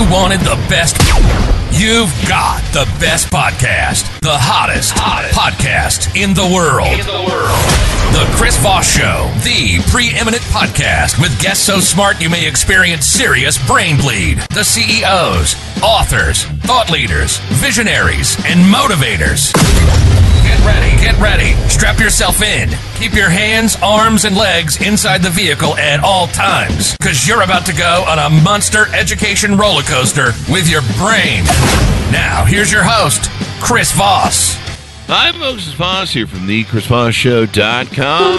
you wanted the best, you've got the best podcast. The hottest podcast in the world. The Chris Voss Show, the preeminent podcast with guests so smart you may experience serious brain bleed. The CEOs, authors, thought leaders, visionaries, and motivators. Get ready. Strap yourself in. Keep your hands, arms, and legs inside the vehicle at all times, because you're about to go on a monster education roller coaster with your brain. Now, here's your host, Chris Voss. Hi, folks. It's Voss here from thechrisvossshow.com.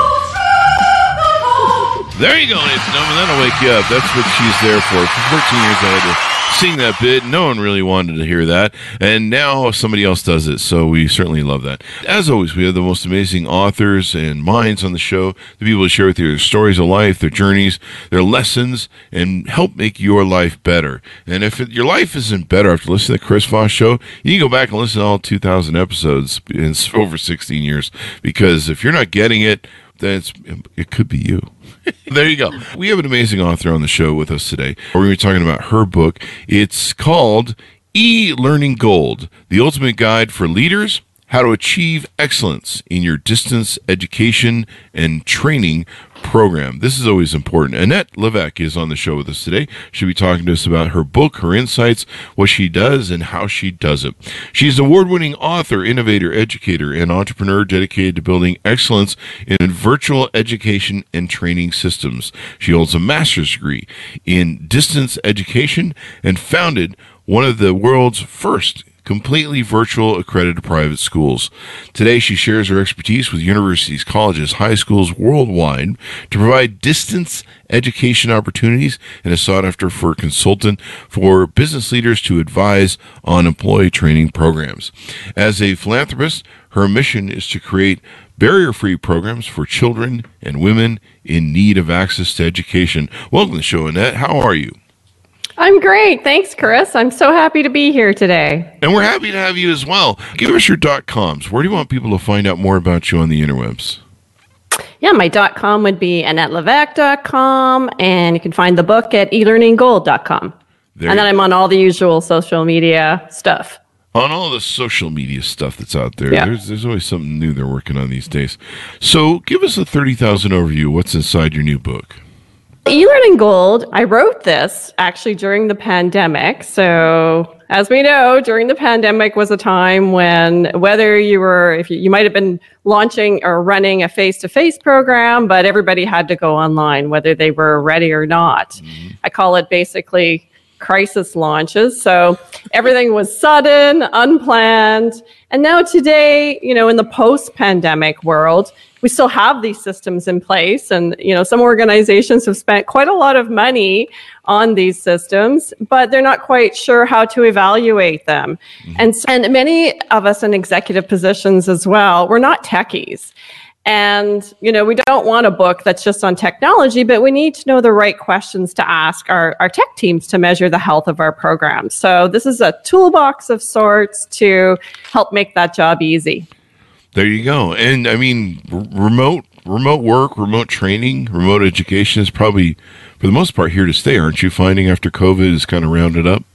There you go, Nathan. That'll wake you up. That's what she's there for. For 14 years, I had to sing that bit. No one really wanted to hear that. And now somebody else does it, so we certainly love that. As always, we have the most amazing authors and minds on the show, the people to share with you their stories of life, their journeys, their lessons, and help make your life better. And if your life isn't better after listening to the Chris Voss Show, you can go back and listen to all 2,000 episodes in over 16 years, because if you're not getting it, then it could be you. There you go. We have an amazing author on the show with us today. We're going to be talking about her book. It's called E-Learning Gold, the ultimate guide for leaders, how to achieve excellence in your distance education and training program. This is always important. Annette Levesque is on the show with us today. She'll be talking to us about her book, her insights, what she does, and how she does it. She's an award-winning author, innovator, educator, and entrepreneur dedicated to building excellence in virtual education and training systems. She holds a master's degree in distance education and founded one of the world's first completely virtual accredited private schools. Today, she shares her expertise with universities, colleges, high schools worldwide to provide distance education opportunities, and is sought after for a consultant for business leaders to advise on employee training programs. As a philanthropist, her mission is to create barrier-free programs for children and women in need of access to education. Welcome to the show, Annette. How are you? I'm great. Thanks, Chris. I'm so happy to be here today. And we're happy to have you as well. Give us your .coms. Where do you want people to find out more about you on the interwebs? Yeah, my .com would be AnnetteLevesque.com, and you can find the book at elearninggold.com. And then I'm on all the usual social media stuff. On all the social media stuff that's out there. Yeah. There's always something new they're working on these days. So give us a 30,000 overview. What's inside your new book? E-Learning Gold, I wrote this actually during the pandemic. So as we know, during the pandemic was a time when whether you might have been launching or running a face-to-face program, but everybody had to go online, whether they were ready or not. Mm-hmm. I call it basically crisis launches. So everything was sudden, unplanned. And now today, in the post-pandemic world, we still have these systems in place. And, some organizations have spent quite a lot of money on these systems, but they're not quite sure how to evaluate them. Mm-hmm. And many of us in executive positions as well, we're not techies. And, we don't want a book that's just on technology, but we need to know the right questions to ask our tech teams to measure the health of our programs. So this is a toolbox of sorts to help make that job easy. There you go. And I mean, remote work, remote training, remote education is probably, for the most part, here to stay. Aren't you finding after COVID is kind of rounded up?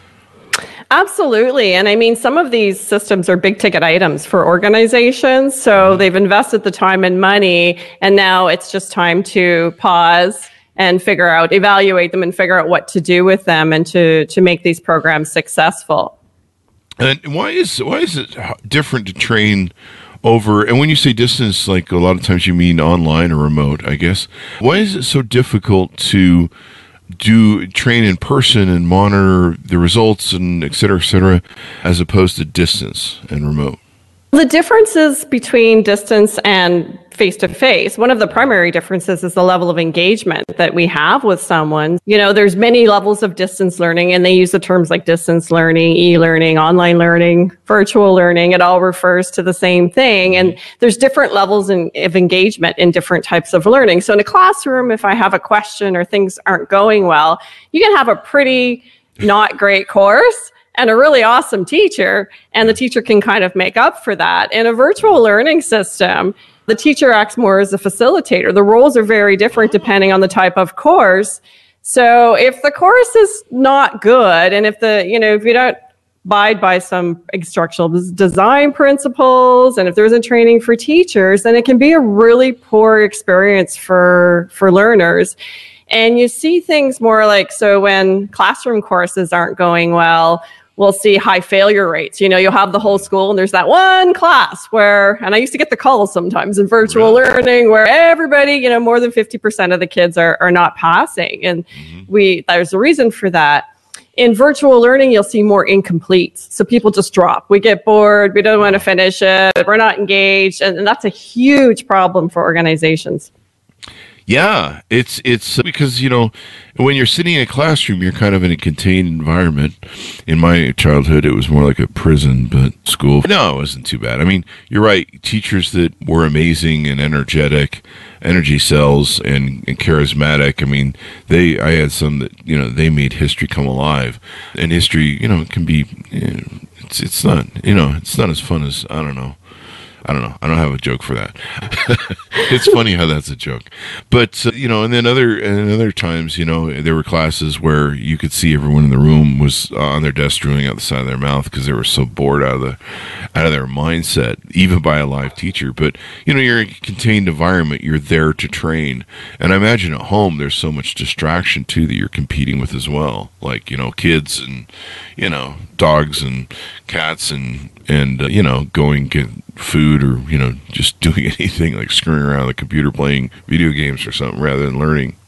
Absolutely. And I mean, some of these systems are big ticket items for organizations. So they've invested the time and money, and now it's just time to pause and evaluate them and figure out what to do with them and to make these programs successful. And why is it different to train over, and when you say distance, like a lot of times you mean online or remote, I guess. Why is it so difficult to train in person and monitor the results and et cetera, as opposed to distance and remote? The differences between distance and face-to-face, one of the primary differences is the level of engagement that we have with someone. There's many levels of distance learning, and they use the terms like distance learning, e-learning, online learning, virtual learning. It all refers to the same thing. And there's different levels of engagement in different types of learning. So in a classroom, if I have a question or things aren't going well, you can have a pretty not great course and a really awesome teacher, and the teacher can kind of make up for that. In a virtual learning system, the teacher acts more as a facilitator. The roles are very different depending on the type of course. So if the course is not good, and if you don't abide by some instructional design principles, and if there isn't training for teachers, then it can be a really poor experience for learners. And you see things more like, so when classroom courses aren't going well, we'll see high failure rates. You'll have the whole school and there's that one class where, and I used to get the calls sometimes in virtual learning where everybody, more than 50% of the kids are not passing. And there's a reason for that. In virtual learning, you'll see more incompletes. So people just drop. We get bored. We don't want to finish it. We're not engaged. And that's a huge problem for organizations. Yeah, it's because, when you're sitting in a classroom, you're kind of in a contained environment. In my childhood, it was more like a prison, but school, no, it wasn't too bad. I mean, you're right. Teachers that were amazing and energetic, energy cells and charismatic. I mean, I had some that, they made history come alive. And history, can be, it's not, it's not as fun as, I don't know. I don't have a joke for that. It's funny how that's a joke. But, and then other times, there were classes where you could see everyone in the room was on their desk drooling out the side of their mouth because they were so bored out of their mindset, even by a live teacher. But, you're in a contained environment. You're there to train. And I imagine at home there's so much distraction, too, that you're competing with as well. Like, kids and, dogs and cats and going get food or, just doing anything like screwing around on the computer playing video games or something rather than learning.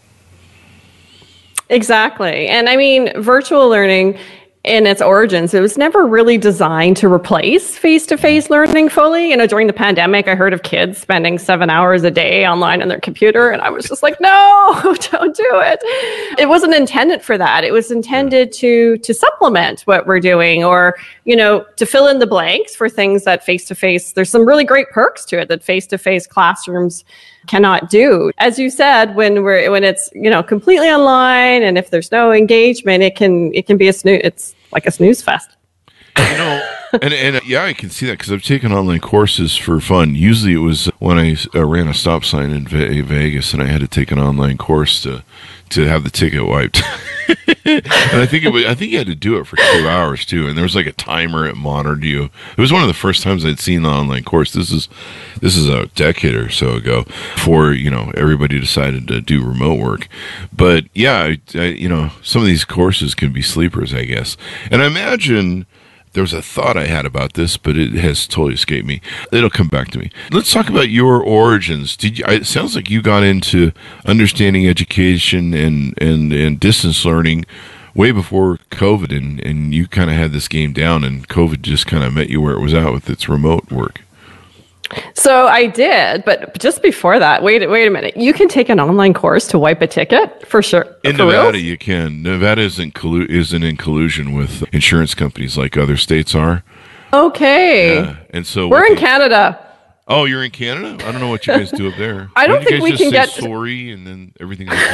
Exactly. And I mean, virtual learning in its origins, it was never really designed to replace face-to-face learning fully. During the pandemic, I heard of kids spending 7 hours a day online on their computer, and I was just like, no, don't do it. It wasn't intended for that. It was intended to supplement what we're doing, or, to fill in the blanks for things that face-to-face, there's some really great perks to it that face-to-face classrooms cannot do. As you said, when it's completely online, and if there's no engagement, it can be it's like a snooze fest. And yeah, I can see that because I've taken online courses for fun. Usually it was when I ran a stop sign in Vegas, and I had to take an online course to have the ticket wiped. And I think you had to do it for 2 hours too. And there was like a timer it monitored you. It was one of the first times I'd seen the online course. This is a decade or so ago before, everybody decided to do remote work. But yeah, I some of these courses can be sleepers, I guess. And I imagine there was a thought I had about this, but it has totally escaped me. It'll come back to me. Let's talk about your origins. It sounds like you got into understanding education and distance learning way before COVID, and you kind of had this game down, and COVID just kind of met you where it was at with its remote work. So I did, but just before that, wait a minute. You can take an online course to wipe a ticket for sure. In Nevada, you can. Nevada isn't in collusion with insurance companies like other states are. Okay. Yeah. And so we're in Canada. Oh, you're in Canada? I don't know what you guys do up there. I don't think we can get sorry and then everything's okay.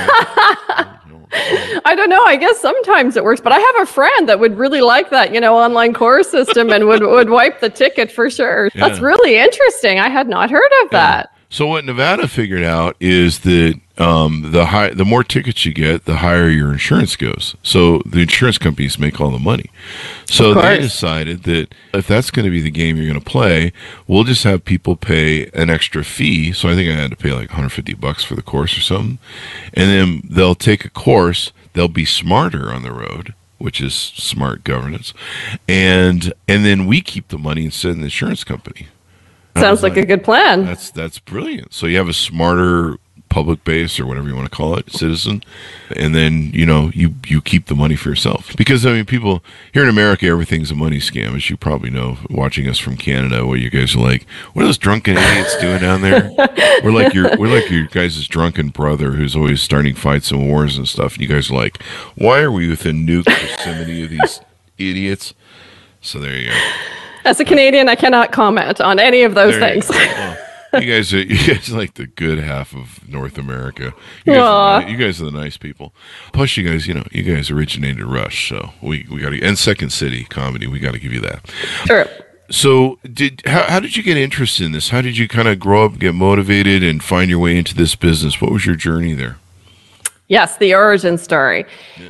I don't know. I guess sometimes it works, but I have a friend that would really like that, online course system and would wipe the ticket for sure. Yeah. That's really interesting. I had not heard of that. So what Nevada figured out is that the more tickets you get, the higher your insurance goes. So the insurance companies make all the money. So they decided that if that's going to be the game you're going to play, we'll just have people pay an extra fee. So I think I had to pay like $150 for the course or something. And then they'll take a course. They'll be smarter on the road, which is smart governance. And then we keep the money instead of the insurance company. Sounds like a good plan. That's brilliant. So you have a smarter public base or whatever you want to call it, citizen, and then you keep the money for yourself. Because people here in America, everything's a money scam, as you probably know, watching us from Canada, where you guys are like, what are those drunken idiots doing down there? We're like your guys' drunken brother who's always starting fights and wars and stuff. And you guys are like, why are we within nuke proximity of these idiots? So there you go. As a Canadian, I cannot comment on any of those things. You guys are like the good half of North America. You guys are the nice people. Plus, you guys originated Rush, so we got to, and Second City comedy. We got to give you that. Sure. So, how did you get interested in this? How did you kind of grow up, get motivated, and find your way into this business? What was your journey there? Yes, the origin story.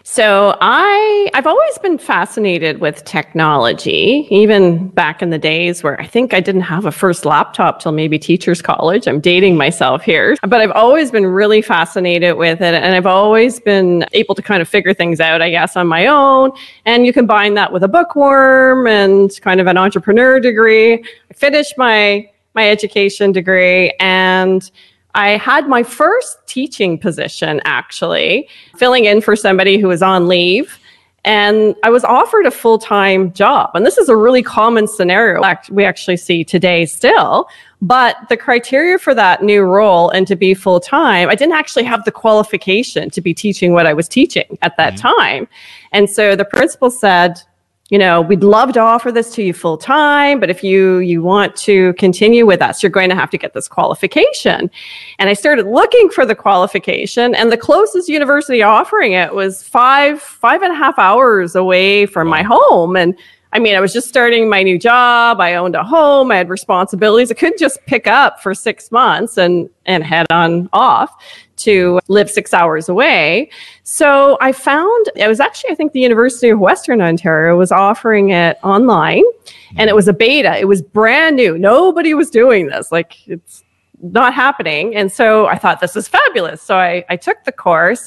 So I've always been fascinated with technology, even back in the days where I think I didn't have a first laptop till maybe teacher's college. I'm dating myself here, but I've always been really fascinated with it. And I've always been able to kind of figure things out, I guess, on my own. And you combine that with a bookworm and kind of an entrepreneur degree. I finished my education degree, and I had my first teaching position, actually, filling in for somebody who was on leave. And I was offered a full-time job. And this is a really common scenario we actually see today still. But the criteria for that new role and to be full-time, I didn't actually have the qualification to be teaching what I was teaching at that time. And so the principal said, you know, we'd love to offer this to you full time, but if you want to continue with us, you're going to have to get this qualification. And I started looking for the qualification, and the closest university offering it was five and a half hours away from my home. And I mean, I was just starting my new job. I owned a home. I had responsibilities. I couldn't just pick up for 6 months and head on off to live 6 hours away. So I found, it was actually, I think the University of Western Ontario was offering it online, and it was a beta. It was brand new. Nobody was doing this. Like, it's not happening. And so I thought, this is fabulous. So I took the course.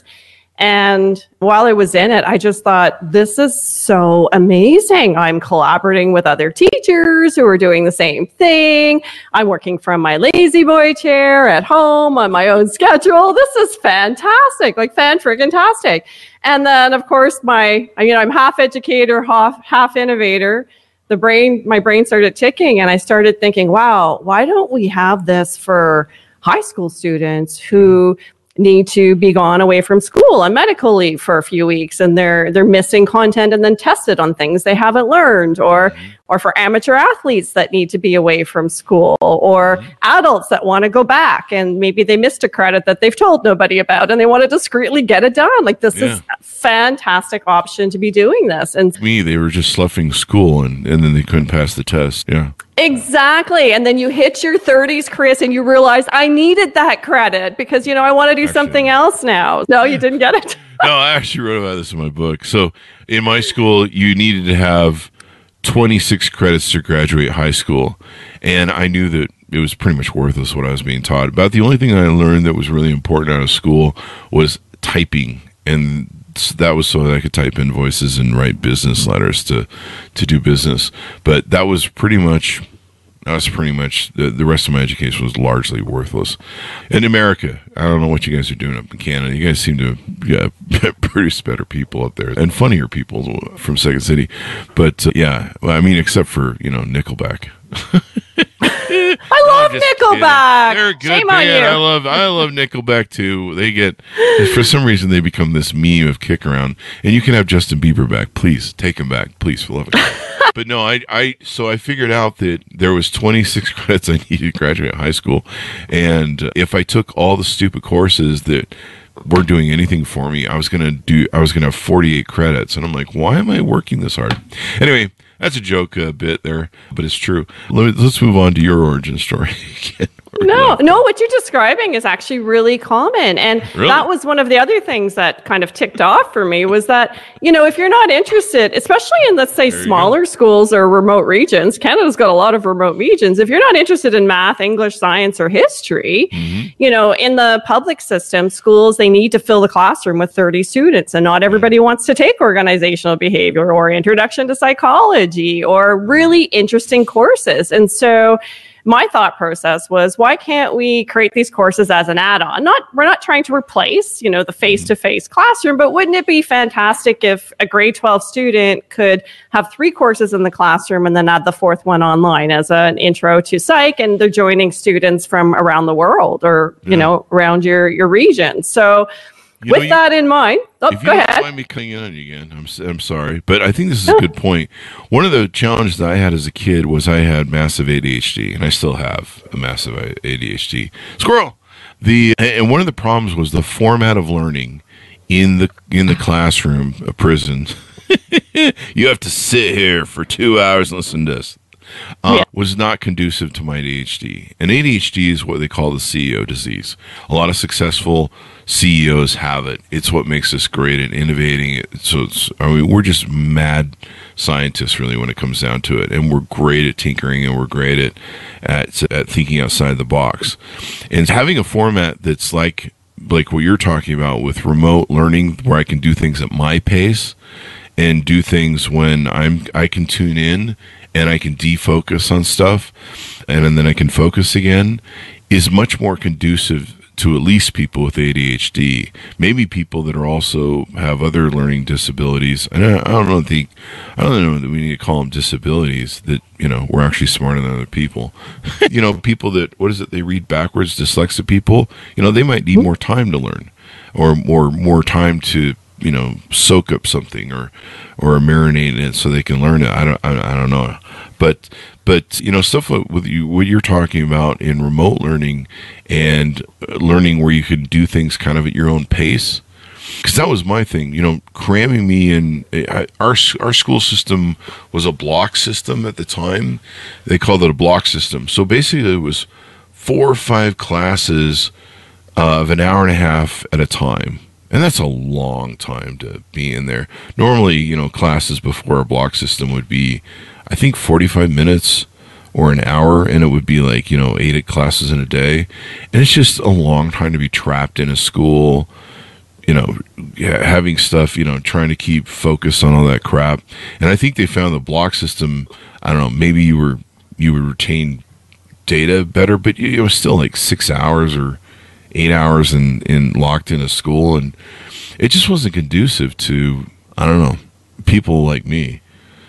And while I was in it, I just thought, this is so amazing. I'm collaborating with other teachers who are doing the same thing. I'm working from my lazy boy chair at home on my own schedule. This is fantastic, like fan-friggin-tastic. And then, of course, I'm half educator, half innovator. My brain started ticking, and I started thinking, wow, why don't we have this for high school students who need to be gone away from school on medical leave for a few weeks, and they're missing content and then tested on things they haven't learned, or for amateur athletes that need to be away from school, or adults that want to go back and maybe they missed a credit that they've told nobody about and they want to discreetly get it done. Like, this is a fantastic option to be doing this. And they were just sloughing school and then they couldn't pass the test. Yeah. Exactly. And then you hit your 30s, Chris, and you realize, I needed that credit because, I want to do something else now. No, you didn't get it. No, I actually wrote about this in my book. So in my school, you needed to have 26 credits to graduate high school. And I knew that it was pretty much worthless what I was being taught. About the only thing I learned that was really important out of school was typing. And that was so that I could type invoices and write business letters to do business. But that was pretty much the rest of my education was largely worthless. In America, I don't know what you guys are doing up in Canada. You guys seem to produce better people up there and funnier people from Second City. But except for Nickelback. I love Nickelback. They're a good Shame band. on you. I love Nickelback too. They get, for some reason, they become this meme of kick around. And you can have Justin Bieber back, please. Take him back, please, for love of God. But no, so I figured out that there was 26 credits I needed to graduate high school, and if I took all the stupid courses that weren't doing anything for me, I was gonna have 48 credits, and I'm like, why am I working this hard? Anyway. That's a joke bit there, but it's true. Let's move on to your origin story again. No, what you're describing is actually really common. And that was one of the other things that kind of ticked off for me was that, if you're not interested, especially in, let's say, smaller schools or remote regions, Canada's got a lot of remote regions. If you're not interested in math, English, science, or history, in the public system, schools, they need to fill the classroom with 30 students. And not everybody wants to take organizational behavior or introduction to psychology or really interesting courses. And so my thought process was, why can't we create these courses as an add-on? We're not trying to replace, the face-to-face classroom, but wouldn't it be fantastic if a grade 12 student could have 3 courses in the classroom and then add the 4th one online as an intro to psych, and they're joining students from around the world or, around your region. So with that in mind, go ahead. If you don't mind me cutting in on you again, I'm sorry, but I think this is a good point. One of the challenges that I had as a kid was I had massive ADHD, and I still have a massive ADHD. Squirrel. And one of the problems was the format of learning in the classroom, a prison. You have to sit here for 2 hours and listen to this. was not conducive to my ADHD. And ADHD is what they call the CEO disease. A lot of successful CEOs have it. It's what makes us great at innovating. We're just mad scientists, really, when it comes down to it. And we're great at tinkering, and we're great at thinking outside the box. And having a format that's like what you're talking about with remote learning, where I can do things at my pace and do things when I can tune in and I can defocus on stuff, and then I can focus again, is much more conducive to at least people with ADHD. Maybe people that are also have other learning disabilities. And I don't know that we need to call them disabilities, that, we're actually smarter than other people. People that, they read backwards, dyslexic people, they might need more time to learn, or more time to, soak up something or marinate in it so they can learn it. I don't know. But stuff what you're talking about in remote learning and learning where you can do things kind of at your own pace, because that was my thing. Cramming me in. Our school system was a block system at the time. They called it a block system. So basically, it was 4 or 5 classes of an hour and a half at a time. And that's a long time to be in there. Normally, classes before a block system would be, I think, 45 minutes or an hour, and it would be like, 8 classes in a day. And it's just a long time to be trapped in a school, having stuff, trying to keep focus on all that crap. And I think they found the block system, I don't know, maybe you would retain data better, but it was still like 6 hours or 8 hours in locked in a school, and it just wasn't conducive to, I don't know, people like me.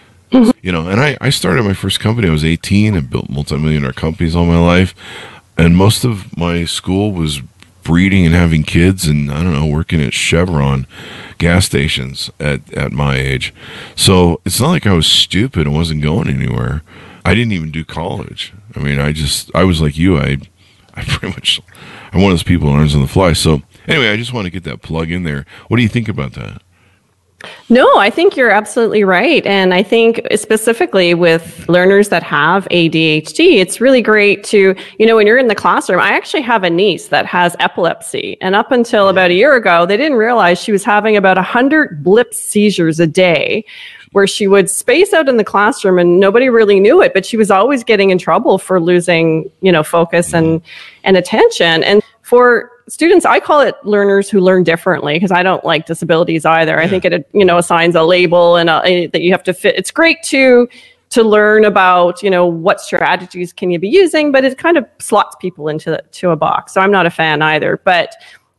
And I started my first company. I was 18 and built multi-millionaire companies all my life, and most of my school was breeding and having kids, and I don't know, working at Chevron gas stations at my age. So it's not like I was stupid and wasn't going anywhere. I didn't even do college. I mean, I was like you. I pretty much, I'm one of those people who learns on the fly. So anyway, I just want to get that plug in there. What do you think about that? No, I think you're absolutely right. And I think specifically with learners that have ADHD, it's really great to, when you're in the classroom. I actually have a niece that has epilepsy. And up until about a year ago, they didn't realize she was having about 100 blip seizures a day, where she would space out in the classroom and nobody really knew it, but she was always getting in trouble for losing, focus and attention. And for students, I call it learners who learn differently, because I don't like disabilities either. Yeah. I think it, assigns a label and that you have to fit. It's great to learn about, what strategies can you be using, but it kind of slots people into a box. So I'm not a fan either. But,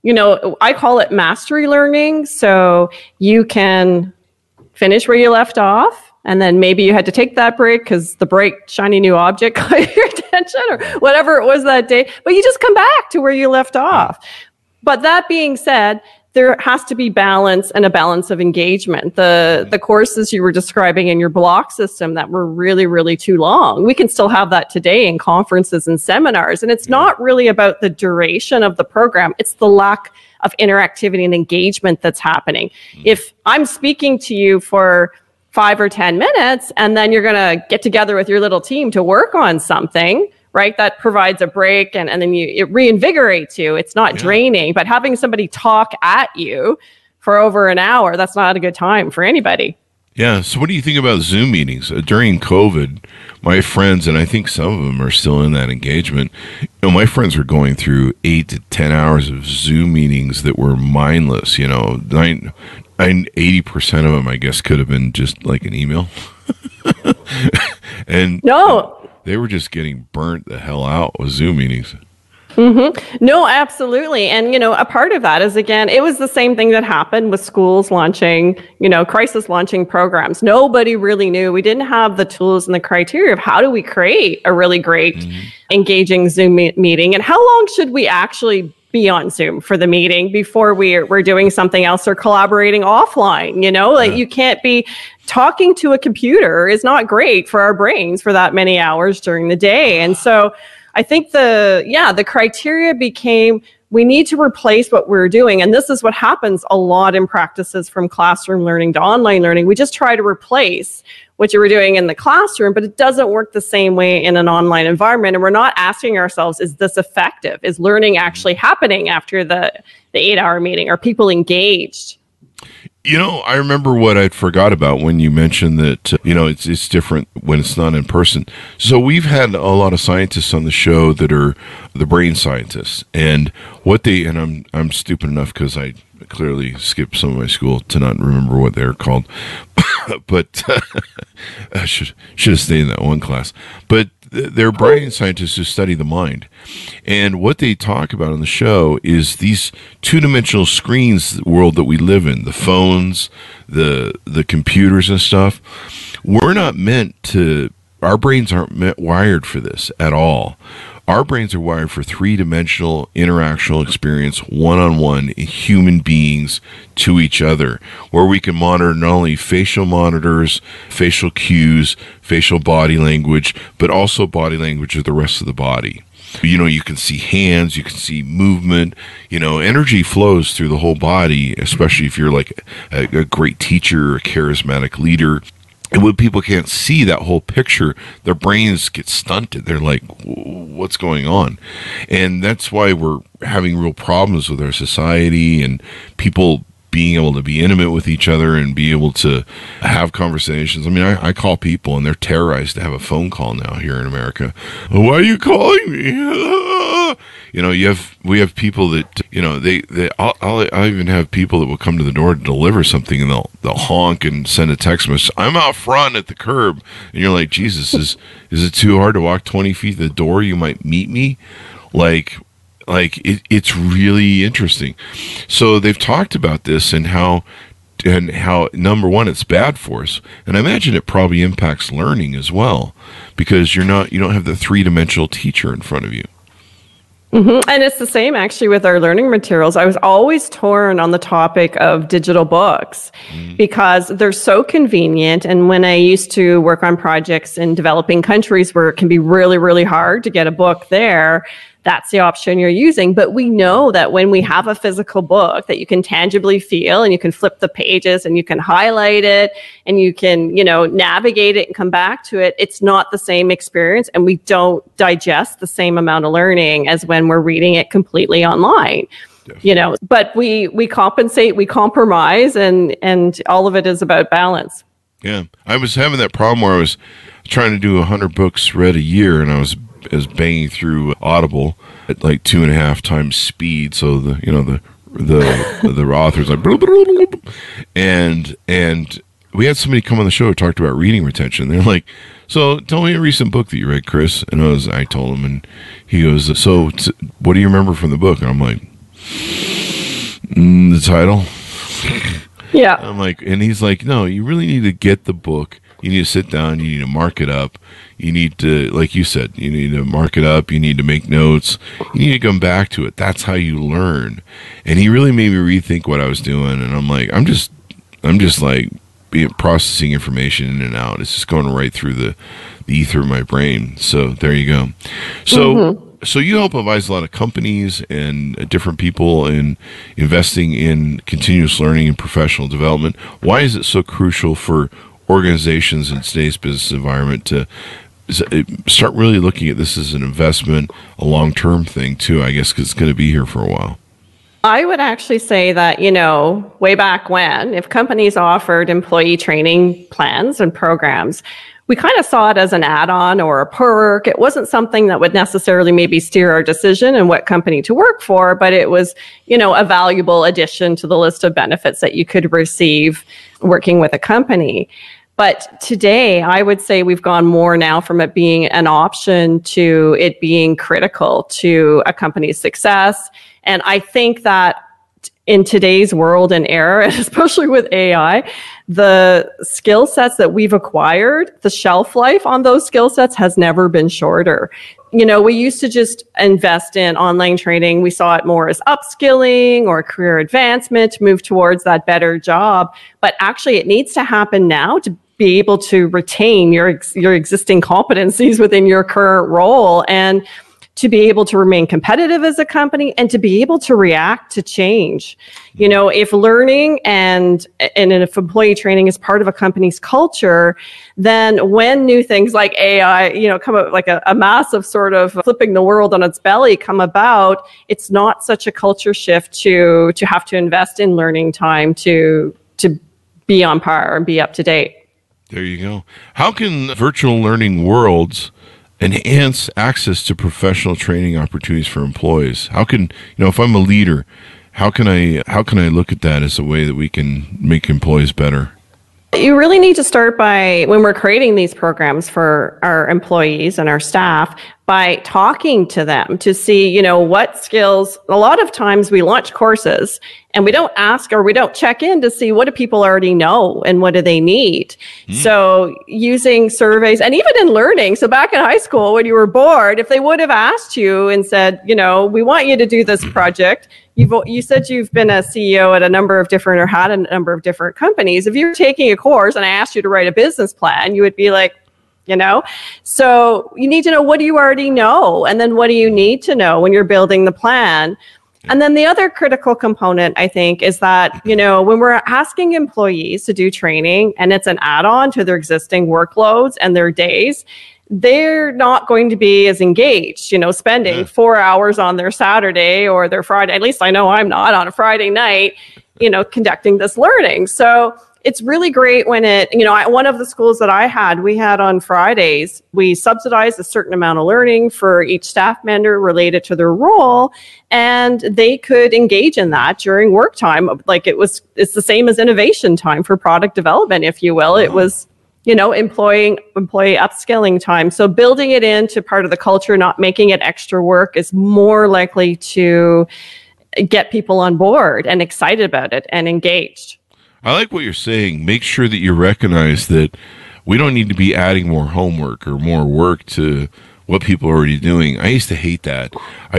I call it mastery learning. So you can finish where you left off. And then maybe you had to take that break because the break, shiny new object caught your attention or whatever it was that day. But you just come back to where you left off. But that being said, there has to be balance and a balance of engagement. The courses you were describing in your block system that were really, really too long, we can still have that today in conferences and seminars. And it's not really about the duration of the program. It's the lack of interactivity and engagement that's happening. If I'm speaking to you for 5 or 10 minutes, and then you're going to get together with your little team to work on something, right? That provides a break, and then it reinvigorates you. It's not draining, but having somebody talk at you for over an hour, that's not a good time for anybody. Yeah. So what do you think about Zoom meetings? During COVID, my friends, and I think some of them are still in that engagement, my friends were going through 8 to 10 hours of Zoom meetings that were mindless. 80% of them, I guess, could have been just like an email. And they were just getting burnt the hell out with Zoom meetings. Mm-hmm. No, absolutely. And, a part of that is, again, it was the same thing that happened with schools launching, crisis launching programs. Nobody really knew. We didn't have the tools and the criteria of how do we create a really great, engaging Zoom meeting, and how long should we actually be on Zoom for the meeting before we're doing something else or collaborating offline. You can't be talking to a computer is not great for our brains for that many hours during the day. And so I think the criteria became we need to replace what we're doing. And this is what happens a lot in practices from classroom learning to online learning. We just try to replace what you were doing in the classroom, but it doesn't work the same way in an online environment. And we're not asking ourselves, is this effective? Is learning actually happening after the 8-hour meeting? Are people engaged? I remember what I'd forgot about when you mentioned that, it's different when it's not in person. So we've had a lot of scientists on the show that are the brain scientists, and I'm stupid enough because I clearly skipped some of my school to not remember what they're called, but I should have stayed in that one class. But they're brain scientists who study the mind. And what they talk about on the show is these two-dimensional screens world that we live in, the phones, the computers and stuff. Our brains aren't wired for this at all. Our brains are wired for three-dimensional interactional experience, one-on-one human beings to each other, where we can monitor not only facial monitors, facial cues, facial body language, but also body language of the rest of the body. You can see hands, you can see movement, energy flows through the whole body, especially if you're like a great teacher, a charismatic leader. And when people can't see that whole picture, their brains get stunted. They're like, what's going on? And that's why we're having real problems with our society and people being able to be intimate with each other and be able to have conversations. I mean, I call people and they're terrorized to have a phone call now here in America. Why are you calling me? We have people that, I'll even have people that will come to the door to deliver something and they'll honk and send a text message. I'm out front at the curb. And you're like, Jesus, is it too hard to walk 20 feet to the door? You might meet me. It's really interesting. So they've talked about this and how number one, it's bad for us. And I imagine it probably impacts learning as well, because you don't have the three-dimensional teacher in front of you. Mm-hmm. And it's the same actually with our learning materials. I was always torn on the topic of digital books because they're so convenient. And when I used to work on projects in developing countries where it can be really, really hard to get a book there, that's the option you're using. But we know that when we have a physical book that you can tangibly feel and you can flip the pages and you can highlight it and you can, navigate it and come back to it, it's not the same experience. And we don't digest the same amount of learning as when we're reading it completely online. Definitely. But we compensate, we compromise, and all of it is about balance. Yeah. I was having that problem where I was trying to do 100 books read a year, and I was banging through Audible at like 2.5 times speed. So the author's like, and we had somebody come on the show who talked about reading retention. They're like, so tell me a recent book that you read, Chris. And I told him, and he goes, so what do you remember from the book? And I'm like, the title. Yeah. I'm like, and he's like, no, you really need to get the book. You need to sit down. You need to mark it up. You need to, like you said, you need to mark it up. You need to make notes. You need to come back to it. That's how you learn. And he really made me rethink what I was doing. And I'm like, I'm just like processing information in and out. It's just going right through the ether of my brain. So there you go. So, So you help advise a lot of companies and different people in investing in continuous learning and professional development. Why is it so crucial for organizations in today's business environment to start really looking at this as an investment, a long-term thing too, I guess, because it's going to be here for a while? I would actually say that, way back when, if companies offered employee training plans and programs, we kind of saw it as an add-on or a perk. It wasn't something that would necessarily maybe steer our decision and what company to work for, but it was, a valuable addition to the list of benefits that you could receive working with a company. But today, I would say we've gone more now from it being an option to it being critical to a company's success. And I think that in today's world and era, and especially with AI, the skill sets that we've acquired, the shelf life on those skill sets has never been shorter. We used to just invest in online training. We saw it more as upskilling or career advancement to move towards that better job. But actually, it needs to happen now to be able to retain your existing competencies within your current role and to be able to remain competitive as a company and to be able to react to change. If learning and if employee training is part of a company's culture, then when new things like AI, come up, like a massive sort of flipping the world on its belly come about, it's not such a culture shift to have to invest in learning time to be on par and be up to date. There you go. How can virtual learning worlds enhance access to professional training opportunities for employees? How can, if I'm a leader, how can I look at that as a way that we can make employees better? You really need to start by, when we're creating these programs for our employees and our staff, by talking to them to see, what skills. A lot of times we launch courses and we don't ask or we don't check in to see what do people already know and what do they need. So using surveys, and even in learning, so back in high school when you were bored, if they would have asked you and said, we want you to do this project, you said you've been a CEO at a number of different, or had a number of different companies. If you're taking a course and I asked you to write a business plan, you would be like, so you need to know, what do you already know? And then what do you need to know when you're building the plan? And then the other critical component, I think, is that, when we're asking employees to do training and it's an add-on to their existing workloads and their days, they're not going to be as engaged, spending 4 hours on their Saturday or their Friday. At least I know I'm not on a Friday night, conducting this learning. So it's really great when one of the schools that I had, we had on Fridays, we subsidized a certain amount of learning for each staff member related to their role, and they could engage in that during work time. Like it's the same as innovation time for product development, if you will. It was, employee upskilling time. So building it into part of the culture, not making it extra work, is more likely to get people on board and excited about it and engaged. I like what you're saying. Make sure that you recognize that we don't need to be adding more homework or more work to what people are already doing. I used to hate that.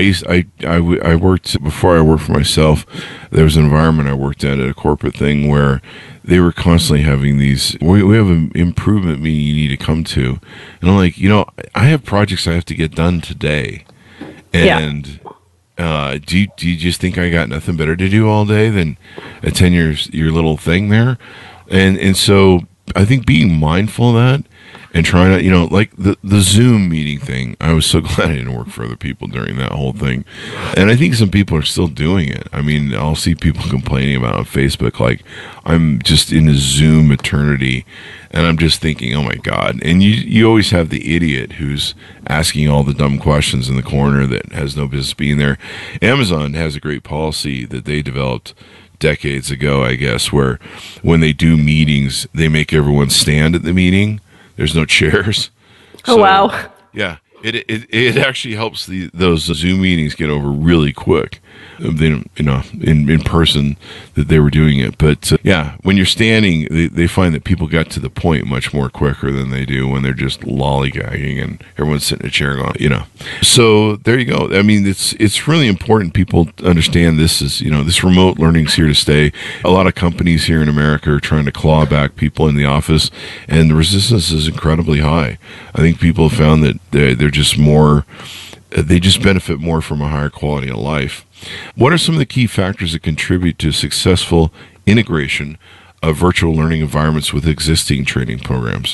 I worked, before I worked for myself, there was an environment I worked at a corporate thing where they were constantly having these, we have an improvement meeting you need to come to. And I'm like, I have projects I have to get done today. And do you just think I got nothing better to do all day than attend your little thing there? And so I think being mindful of that and trying to, like the Zoom meeting thing, I was so glad I didn't work for other people during that whole thing. And I think some people are still doing it. I mean, I'll see people complaining about it on Facebook, like, I'm just in a Zoom eternity. And I'm just thinking, oh my God. And you always have the idiot who's asking all the dumb questions in the corner that has no business being there. Amazon has a great policy that they developed decades ago, I guess, where when they do meetings, they make everyone stand at the meeting. There's no chairs. Oh, so, wow. Yeah. It actually helps those Zoom meetings get over really quick. They don't, in person that they were doing it. But when you're standing, they find that people got to the point much more quicker than they do when they're just lollygagging and everyone's sitting in a chair going, So there you go. I mean, it's really important people understand this is, this remote learning's here to stay. A lot of companies here in America are trying to claw back people in the office, and the resistance is incredibly high. I think people have found that they're just more, they just benefit more from a higher quality of life. What are some of the key factors that contribute to successful integration of virtual learning environments with existing training programs?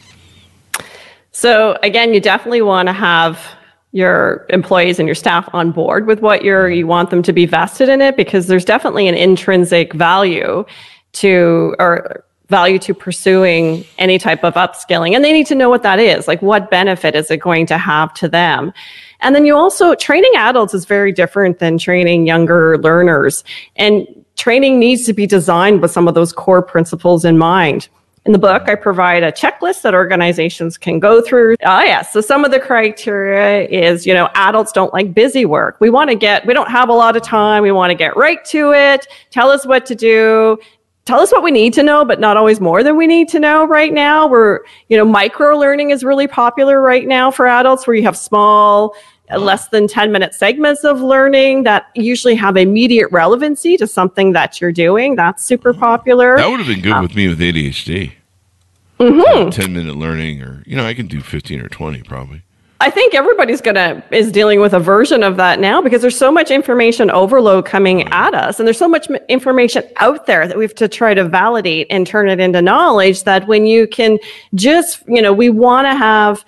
So again, you definitely want to have your employees and your staff on board with what you want them to be vested in it, because there's definitely an intrinsic value to pursuing any type of upskilling. And they need to know what that is. Like, what benefit is it going to have to them? And then training adults is very different than training younger learners. And training needs to be designed with some of those core principles in mind. In the book, I provide a checklist that organizations can go through. So some of the criteria is, adults don't like busy work. We don't have a lot of time. We want to get right to it. Tell us what to do. Tell us what we need to know, but not always more than we need to know right now. Micro learning is really popular right now for adults, where you have small, less than 10-minute segments of learning that usually have immediate relevancy to something that you're doing. That's super popular. That would have been good with me with ADHD. 10-minute learning, or, I can do 15 or 20 probably. I think everybody's is dealing with a version of that now because there's so much information overload coming at us, and there's so much information out there that we have to try to validate and turn it into knowledge that when you can just, we want to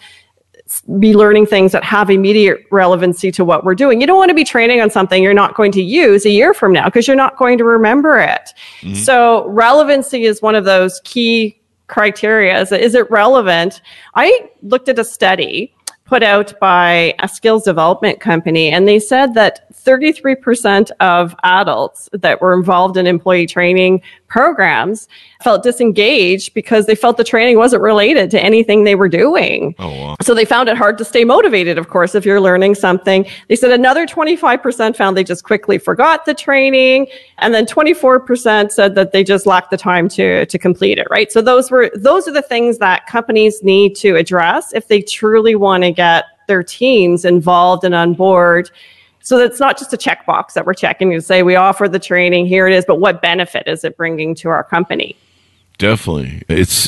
be learning things that have immediate relevancy to what we're doing. You don't want to be training on something you're not going to use a year from now because you're not going to remember it. Mm-hmm. So relevancy is one of those key criteria. Is it relevant? I looked at a study put out by a skills development company, and they said that 33% of adults that were involved in employee training programs felt disengaged because they felt the training wasn't related to anything they were doing. Oh, wow. So they found it hard to stay motivated, of course, if you're learning something. They said another 25% found they just quickly forgot the training, and then 24% said that they just lacked the time to complete it, right? So those are the things that companies need to address if they truly want to get their teams involved and on board. So that's not just a checkbox that we're checking to say we offer the training, here it is, but what benefit is it bringing to our company? Definitely. It's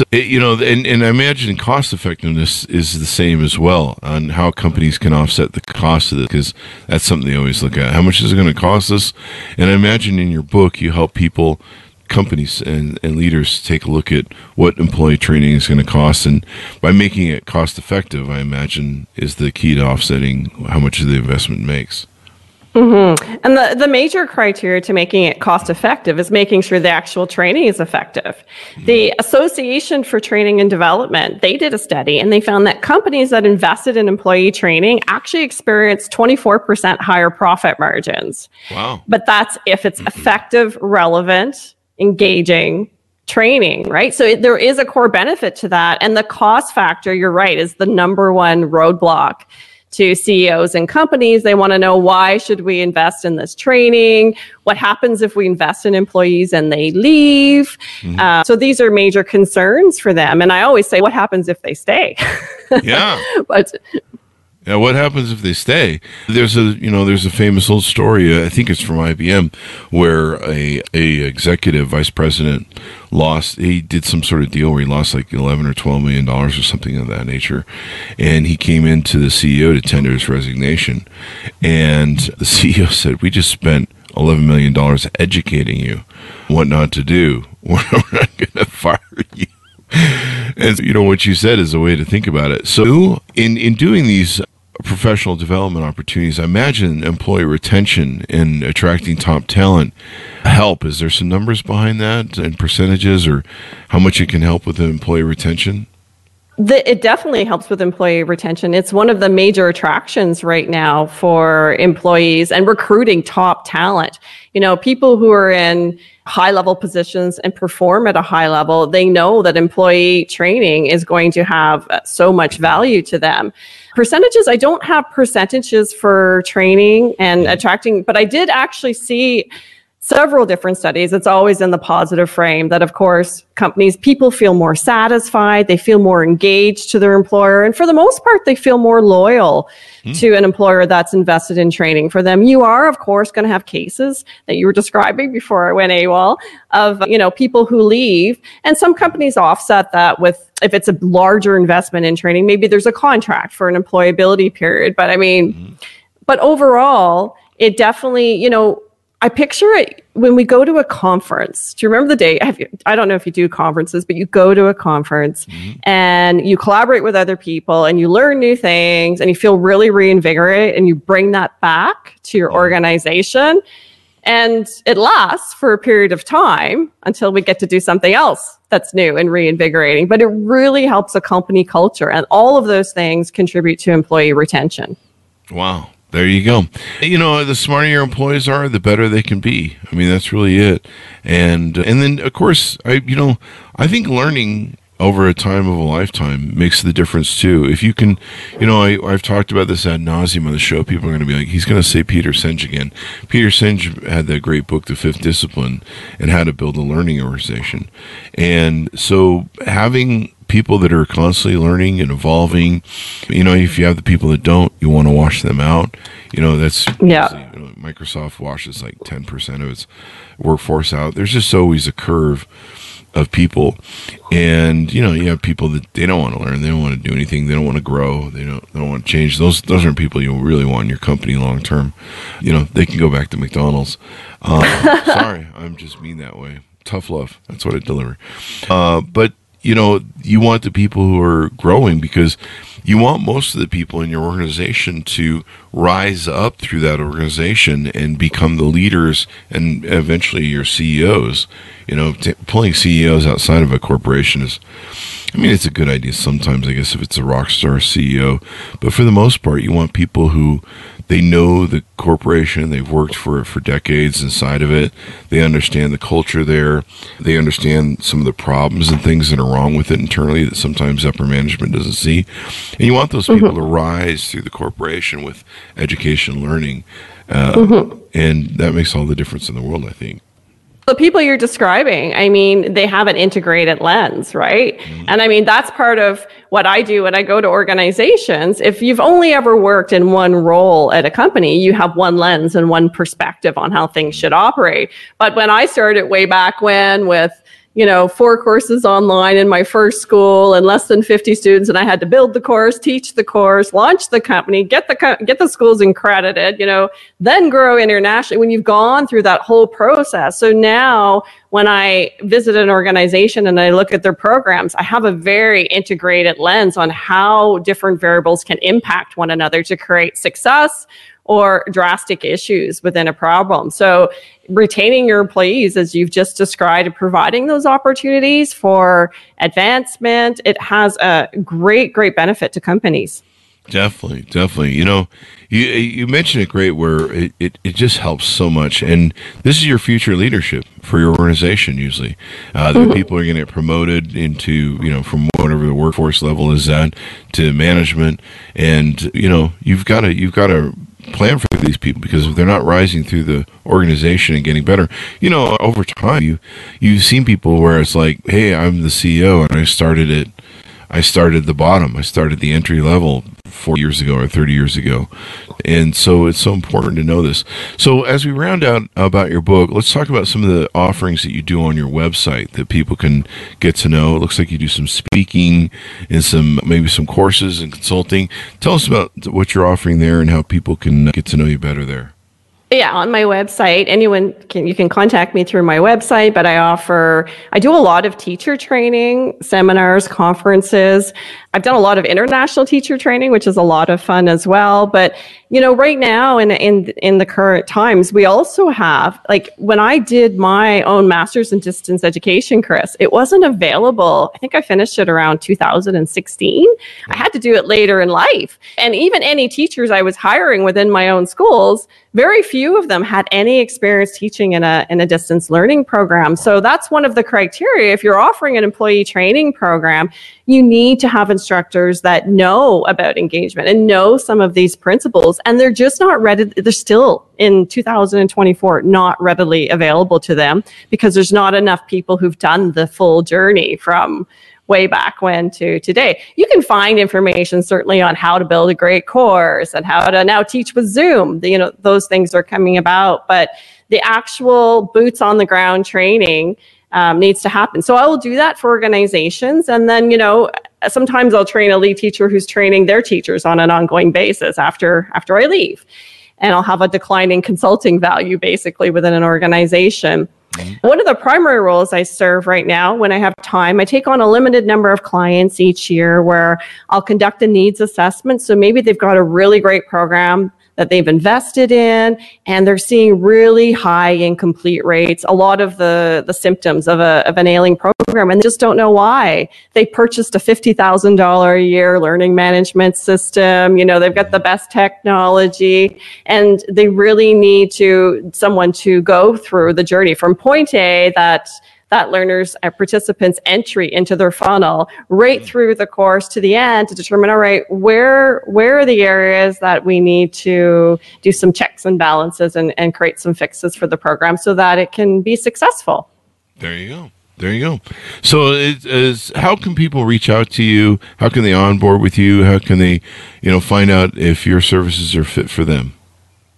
and I imagine cost effectiveness is the same as well on how companies can offset the cost of it, because that's something they always look at. How much is it going to cost us? And I imagine in your book you help companies and leaders take a look at what employee training is going to cost, and by making it cost effective, I imagine, is the key to offsetting how much of the investment makes. Mm-hmm. And the major criteria to making it cost effective is making sure the actual training is effective. Mm-hmm. The Association for Training and Development, they did a study and they found that companies that invested in employee training actually experienced 24% higher profit margins. Wow. But that's if it's effective, relevant, engaging training, right? So there is a core benefit to that. And the cost factor, you're right, is the number one roadblock to CEOs and companies. They want to know, why should we invest in this training? What happens if we invest in employees and they leave? Mm-hmm. So these are major concerns for them. And I always say, what happens if they stay? Yeah. But now, what happens if they stay? There's a famous old story. I think it's from IBM, where a executive vice president lost. He did some sort of deal where he lost like $11 or $12 million or something of that nature, and he came into the CEO to tender his resignation, and the CEO said, "We just spent $11 million educating you what not to do. We're not going to fire you." And what you said is a way to think about it. So in doing these professional development opportunities, I imagine employee retention and attracting top talent help. Is there some numbers behind that and percentages, or how much it can help with the employee retention? It definitely helps with employee retention. It's one of the major attractions right now for employees and recruiting top talent. People who are in high-level positions and perform at a high level, they know that employee training is going to have so much value to them. Percentages, I don't have percentages for training and attracting, but I did actually see several different studies. It's always in the positive frame that, of course, people feel more satisfied, they feel more engaged to their employer, and for the most part, they feel more loyal to an employer that's invested in training for them. You are, of course, going to have cases that you were describing before I went AWOL of, people who leave, and some companies offset that with, if it's a larger investment in training, maybe there's a contract for an employability period. But but overall, it definitely, I picture it when we go to a conference. Do you remember the day? I don't know if you do conferences, but you go to a conference and you collaborate with other people and you learn new things and you feel really reinvigorated and you bring that back to your organization. And it lasts for a period of time until we get to do something else that's new and reinvigorating. But it really helps a company culture. And all of those things contribute to employee retention. Wow. There you go. The smarter your employees are, the better they can be. I mean, that's really it. And then, of course, I think learning over a time of a lifetime makes the difference too. If you can, I've talked about this ad nauseum on the show. People are going to be like, he's going to say Peter Senge again. Peter Senge had that great book, The Fifth Discipline, and how to build a learning organization. And so having people that are constantly learning and evolving, if you have the people that don't, you want to wash them out. Microsoft washes like 10% of its workforce out. There's just always a curve of people. And, you have people that they don't want to learn. They don't want to do anything. They don't want to grow. They don't want to change. Those aren't people you really want in your company long term. They can go back to McDonald's. Sorry, I'm just mean that way. Tough love. That's what I deliver. But, you want the people who are growing, because you want most of the people in your organization to rise up through that organization and become the leaders and eventually your CEOs. Pulling CEOs outside of a corporation it's a good idea sometimes, I guess, if it's a rock star CEO. But for the most part, you want people who they know the corporation, they've worked for decades inside of it. They understand the culture there. They understand some of the problems and things that are wrong with it internally that sometimes upper management doesn't see. And you want those people to rise through the corporation with education, learning. And that makes all the difference in the world, I think. The people you're describing, they have an integrated lens, right? And that's part of what I do when I go to organizations. If you've only ever worked in one role at a company, you have one lens and one perspective on how things should operate. But when I started way back when with 4 courses online in my first school and less than 50 students, and I had to build the course, teach the course, launch the company, get the schools accredited, then grow internationally when you've gone through that whole process. So now when I visit an organization and I look at their programs, I have a very integrated lens on how different variables can impact one another to create success or drastic issues within a problem. So retaining your employees, as you've just described, and providing those opportunities for advancement, it has a great benefit to companies. Definitely. You mentioned it great, where it just helps so much. And this is your future leadership for your organization. Usually, the people are going to get promoted into, from whatever the workforce level is at to management. And, you've got to plan for these people, because if they're not rising through the organization and getting better, over time, you've seen people where it's like, hey, I'm the CEO and I started the bottom. I started the entry level 40 years ago or 30 years ago. And so it's so important to know this. So as we round out about your book, let's talk about some of the offerings that you do on your website that people can get to know. It looks like you do some speaking and maybe some courses and consulting. Tell us about what you're offering there and how people can get to know you better there. Yeah, on my website, you can contact me through my website, but I do a lot of teacher training, seminars, conferences. I've done a lot of international teacher training, which is a lot of fun as well. But, right now in the current times, we also have, when I did my own master's in distance education, Chris, it wasn't available. I think I finished it around 2016. I had to do it later in life. And even any teachers I was hiring within my own schools, very few of them had any experience teaching in a distance learning program. So that's one of the criteria. If you're offering an employee training program, you need to have instructors that know about engagement and know some of these principles. And they're just not ready. They're still in 2024 not readily available to them because there's not enough people who've done the full journey from way back when to today. You can find information certainly on how to build a great course and how to now teach with Zoom. Those things are coming about, but the actual boots on the ground training needs to happen. So I will do that for organizations. And then, sometimes I'll train a lead teacher who's training their teachers on an ongoing basis after I leave. And I'll have a declining consulting value basically within an organization. One of the primary roles I serve right now, when I have time, I take on a limited number of clients each year where I'll conduct a needs assessment. So maybe they've got a really great program that they've invested in, and they're seeing really high incomplete rates, a lot of the symptoms of an ailing program, and they just don't know why. They purchased a $50,000 a year learning management system. They've got the best technology, and they really need someone to go through the journey from point A, that learners and participants' entry into their funnel right through the course to the end to determine, all right, where are the areas that we need to do some checks and balances and create some fixes for the program so that it can be successful. There you go. So how can people reach out to you? How can they onboard with you? How can they, find out if your services are fit for them?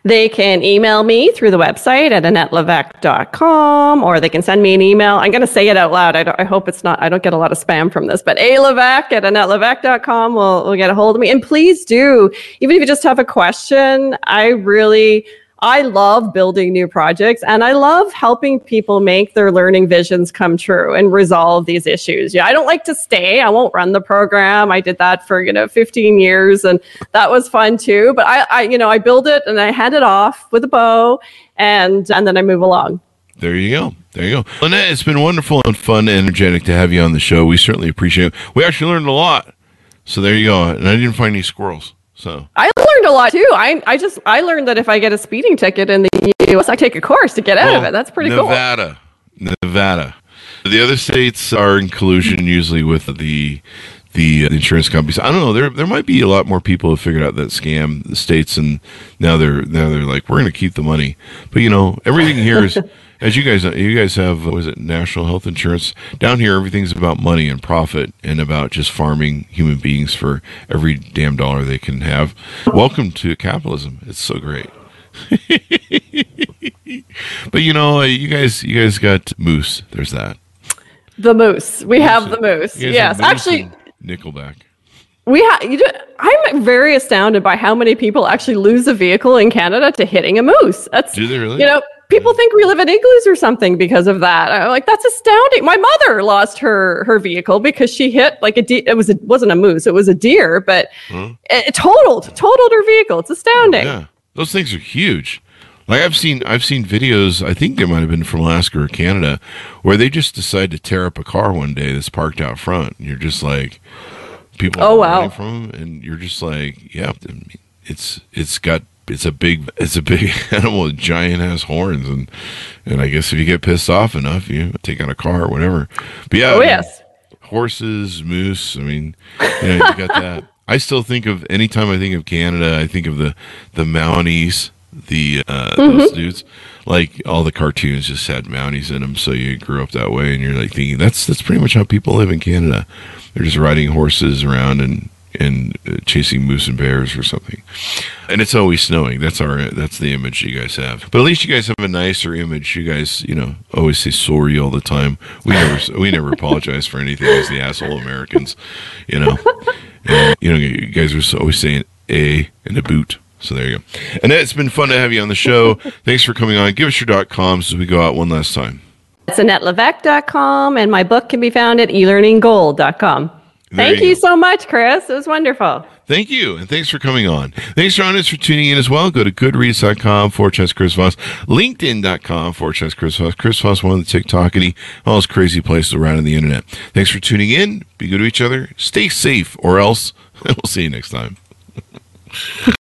They can email me through the website at AnnetteLevesque.com, or they can send me an email. I'm going to say it out loud. I hope it's not, I don't get a lot of spam from this, but alevesque at AnnetteLevesque.com will get a hold of me. And please do, even if you just have a question, I love building new projects, and I love helping people make their learning visions come true and resolve these issues. Yeah, I don't like to stay. I won't run the program. I did that for 15 years, and that was fun too. But I build it and I hand it off with a bow, and then I move along. There you go. Lynette, it's been wonderful and fun and energetic to have you on the show. We certainly appreciate it. We actually learned a lot. So there you go. And I didn't find any squirrels. So I learned a lot too. I learned that if I get a speeding ticket in the U.S., I take a course to get out of it. That's pretty cool. Nevada. The other states are in collusion usually with the insurance companies. I don't know. There might be a lot more people who figured out that scam the states, and now they're like, we're going to keep the money. But everything here is. As you guys have, what is it, national health insurance? Down here, everything's about money and profit and about just farming human beings for every damn dollar they can have. Welcome to capitalism. It's so great. But you guys got moose. There's that. The moose. We have the moose. Yes, actually. Nickelback. I'm very astounded by how many people actually lose a vehicle in Canada to hitting a moose. Do they really? People think we live in igloos or something because of that. I'm like, that's astounding. My mother lost her vehicle because she hit like a deer. It wasn't a moose. It was a deer, but it totaled her vehicle. It's astounding. Yeah, those things are huge. Like I've seen videos. I think they might have been from Alaska or Canada, where they just decide to tear up a car one day that's parked out front. And you're just like, people are running from them, and you're just like, yeah, it's a big animal with giant ass horns, and I guess if you get pissed off enough, you take out a car or whatever. But yeah, yes, horses, moose. I mean, you got that. I still think of anytime I think of Canada, I think of the Mounties, those dudes. Like all the cartoons just had Mounties in them, so you grew up that way, and you're like thinking that's pretty much how people live in Canada. They're just riding horses around and chasing moose and bears or something, and it's always snowing. That's the image you guys have. But at least you guys have a nicer image. You guys, always say sorry all the time. We never apologize for anything as the asshole Americans, And, you guys are always saying a and a boot. So there you go. And it's been fun to have you on the show. Thanks for coming on. Give us your .coms as we go out one last time. It's AnnetteLevesque.com, and my book can be found at elearninggold.com. Thank you so much, Chris. It was wonderful. Thank you, and thanks for coming on. Thanks, John, for tuning in as well. Go to goodreads.com/Chris Voss, LinkedIn.com/Chris Voss, Chris Voss, one of the TikTokity, all those crazy places around on the internet. Thanks for tuning in. Be good to each other. Stay safe, or else we'll see you next time.